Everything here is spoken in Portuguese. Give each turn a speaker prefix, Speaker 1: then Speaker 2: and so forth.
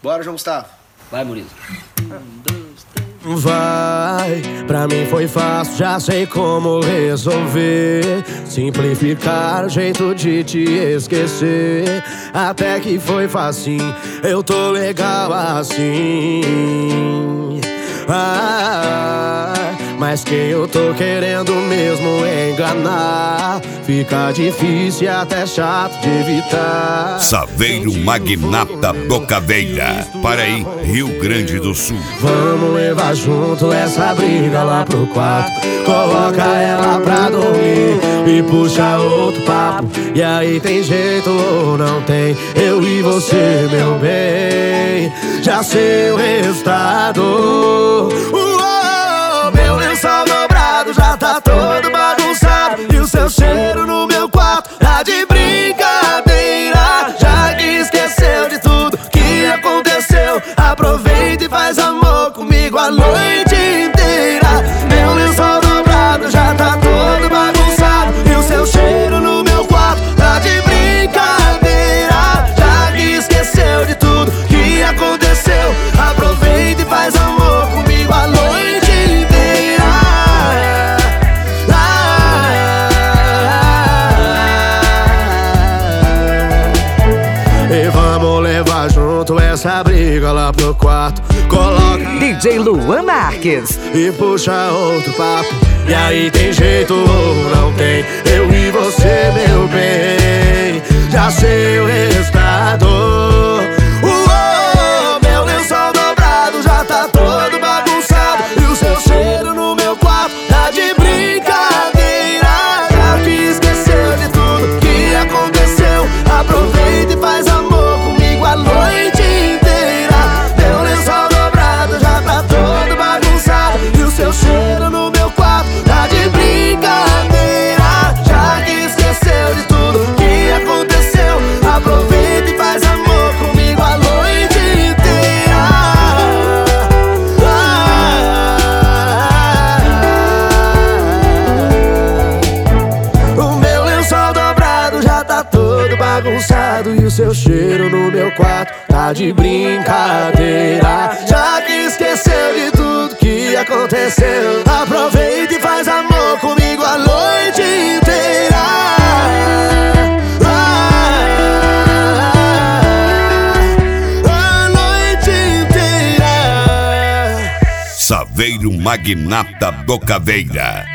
Speaker 1: Bora, João Gustavo.
Speaker 2: Vai, Murilo.
Speaker 3: Vai, pra mim foi fácil, já sei como resolver. Simplificar o jeito de te esquecer. Até que foi facinho, eu tô legal assim. Mas quem eu tô querendo mesmo enganar, fica difícil e até chato de evitar.
Speaker 4: Saveiro Magnata Bocaveira, Paraí, Rio Grande do Sul.
Speaker 3: Vamos levar junto essa briga lá pro quarto. Coloca ela pra dormir e puxa outro papo. E aí tem jeito ou não tem? Eu e você, meu bem, já sei o resultado. Meu lençol dobrado já tá todo bagunçado e o seu cheiro no meu quarto tá de brincadeira. Já que esqueceu de tudo que aconteceu, aproveita e faz amor comigo a noite inteira. Meu lençol dobrado já tá todo bagunçado e o seu cheiro no meu quarto tá de brincadeira. Já que esqueceu de tudo que aconteceu, aproveita e faz amor comigo a noite inteira. E vamos levar junto essa briga lá pro quarto. Coloca
Speaker 5: DJ Luan Marques
Speaker 3: e puxa outro papo. E aí tem jeito ou não tem? Eu e você, meu bem, já sei o resultado. Meu lençol dobrado já tá todo bagunçado e o seu cheiro no meu quarto tá de brincadeira. Já que esqueceu de tudo que aconteceu, aproveita e faz amor comigo a noite inteira. Meu lençol dobrado já tá todo bagunçado e o seu cheiro no meu quarto tá de brincadeira. Já que esqueceu de tudo que aconteceu, aproveita e faz amor comigo a noite inteira. O meu lençol dobrado já tá todo bagunçado e o seu cheiro no meu quarto tá de brincadeira. Já que esqueceu de tudo que aconteceu, aproveita e faz amor comigo a noite inteira. A noite inteira.
Speaker 4: Saveiro Magnata Bocaveira.